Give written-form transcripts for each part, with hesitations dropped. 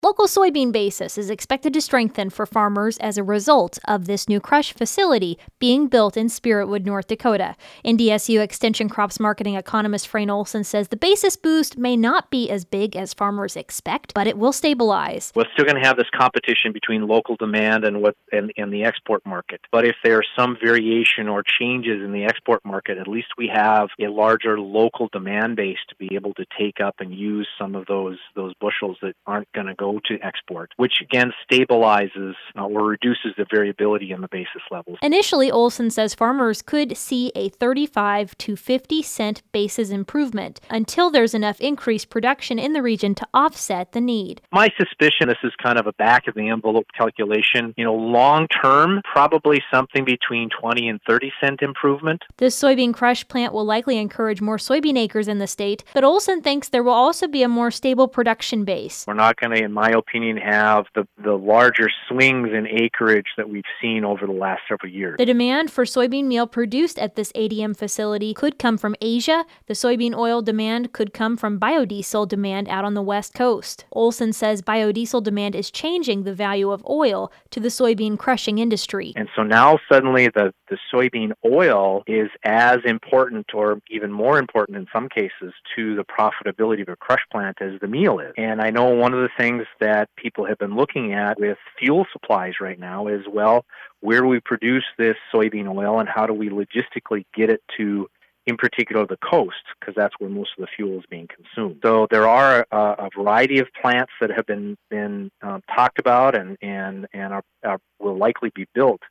Local soybean basis is expected to strengthen for farmers as a result of this new crush facility being built in Spiritwood, North Dakota. NDSU Extension Crops Marketing economist Frayne Olson says the basis boost may not be as big as farmers expect, but it will stabilize. We're still going to have this competition between local demand and the export market. But if there's some variation or changes in the export market, at least we have a larger local demand base to be able to take up and use some of those bushels that aren't going to go to export, which again stabilizes or reduces the variability in the basis levels. Initially, Olson says farmers could see a 35 to 50 cent basis improvement until there's enough increased production in the region to offset the need. My suspicion, this is kind of a back of the envelope calculation, long term, probably something between 20 and 30 cent improvement. This soybean crush plant will likely encourage more soybean acres in the state, but Olson thinks there will also be a more stable production base. We're not going to, in my opinion, have the larger swings in acreage that we've seen over the last several years. The demand for soybean meal produced at this ADM facility could come from Asia. The soybean oil demand could come from biodiesel demand out on the West Coast. Olson says biodiesel demand is changing the value of oil to the soybean crushing industry. And so now suddenly the soybean oil is as important or even more important in some cases to the profitability of a crush plant as the meal is. And I know one of the things that people have been looking at with fuel supplies right now is, well, where do we produce this soybean oil and how do we logistically get it to, in particular, the coast, because that's where most of the fuel is being consumed. So there are a variety of plants that have been talked about and will likely be built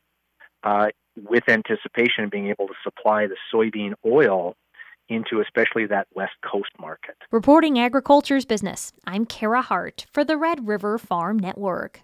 with anticipation of being able to supply the soybean oil into especially that West Coast market. Reporting Agriculture's Business, I'm Kara Hart for the Red River Farm Network.